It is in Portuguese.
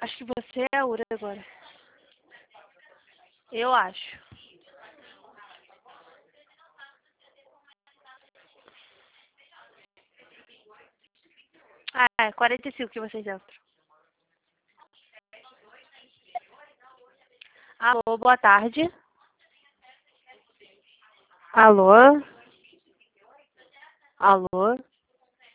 Acho que você é a Ura agora. Eu acho. Ah, é 45 que vocês entram. Alô, boa tarde. Alô? Alô?